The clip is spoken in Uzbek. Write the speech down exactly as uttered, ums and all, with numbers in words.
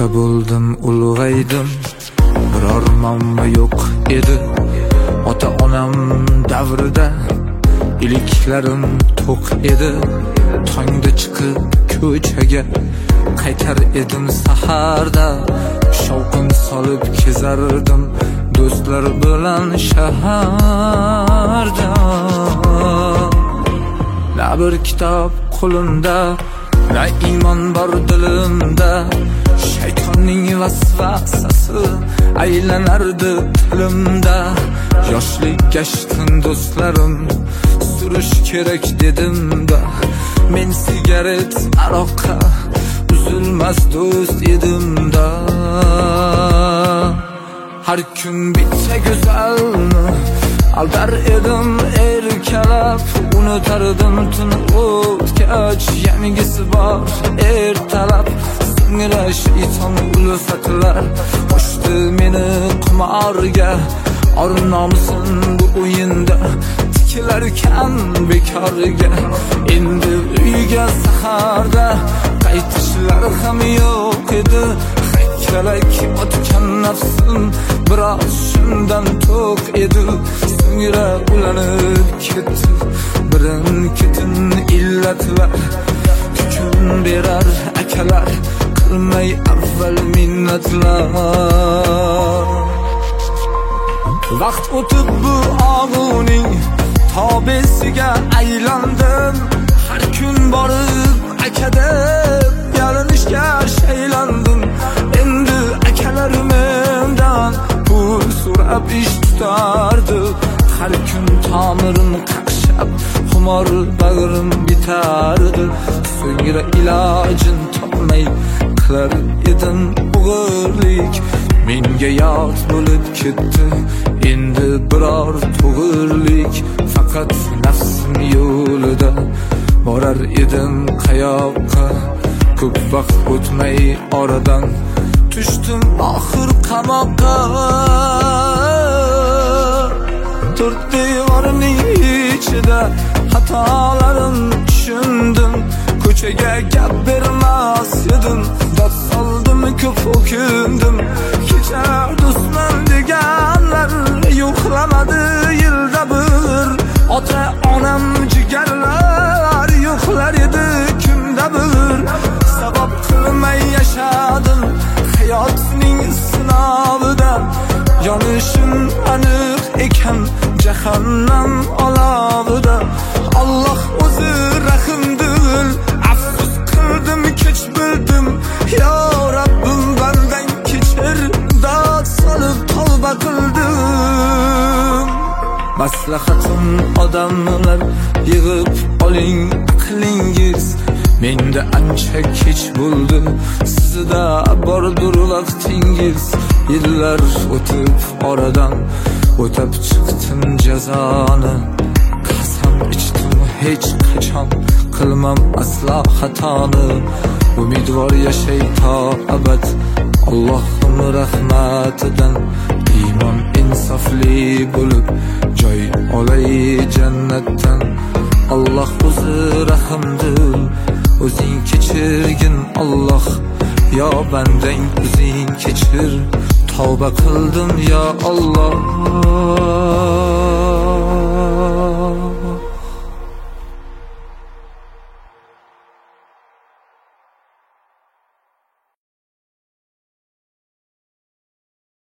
Ota bo'ldim, ulg'aydim, biror manba yo'q edi. Ota onam davrida iliklarim to'q edi. Tongda chiqib ko'chaga qaytar edim saharda, shovqin solib kezardim do'stlar bilan shaharda. Na bir kitob qo'limda, na iymon bor dilimda. Shaytonning vasvasasi aylanardi tilimda. Yoshlik gashtin do'stlarim, surish kerak dedim-da. Men sigaret, aroqqa uzilmas do'st edim-da. Har kun bitta go'zalni aldar edim erkalab, unutardim tun o'tgach, yangisi bor ertalab. So'ngra shayton ulfatlar qo'shdi meni qimorga. Or nomusin bu o'yinda tikilarkan bekorga. Endi uyga saharda qaytishlar ham yo'q edi. Haykalak otgan nafsim biroz shundan to'q edi. So'ngra ulanib ketdi birin ketin illatlar. Hukm berar akalar, qilmay avval minnatlar. Vaqt o'tib bu og'uning tobesiga aylandim. Har kun borib aka deb yalinishga shaylandim. Endi akalar mendan pul so'rab ish tutardi. Har kun tomirim qaqshab xumor bag'rim bitardi. So'ngra ilojin topmay qilar edim o'g'irlik. Menga yod bo'lib ketdi endi biror to'g'irlik. Faqat nafsim yo'lida borar edim qayoqqa. Ko'p vaqt o'tmay oradan tushdim oxir qamoqqa. To'rt devorning ichida xatolarim tushundim. Ko'chaga gap bermas edim, dod soldim, ko'p o'kindim. Kechar do'stman deganlar yo'qlamadi yilda bir. Ota onam jigarlar yo'qlar edi kunda bir. Sabab qilmay yashadim hayotning sinovida. Yonishim aniq ekan jahannam olovida. Alloh o'zi rahimdil, afsus qildim kech bildim. Ya Rabbim bandan kechir, dod solib tavba qildim. Maslahatim odamlar, yig'ib oling aqlingiz. Menda ancha kech bo'ldi, sizda bordur vaqtingiz. Yillar o'tib oradan o'tab chiqdim jazoni. Qasam ichdim hech qachon qilmam aslo xatoni. Umidvor yashay to abad Allohim rahmatidan. Iymon insofli bo'lib joy olay jannatdan. Alloh o'zi rahimdil, o'zing kechirgin Alloh. Yo bandang o'zing kechir, tavba qildim ya Alloh.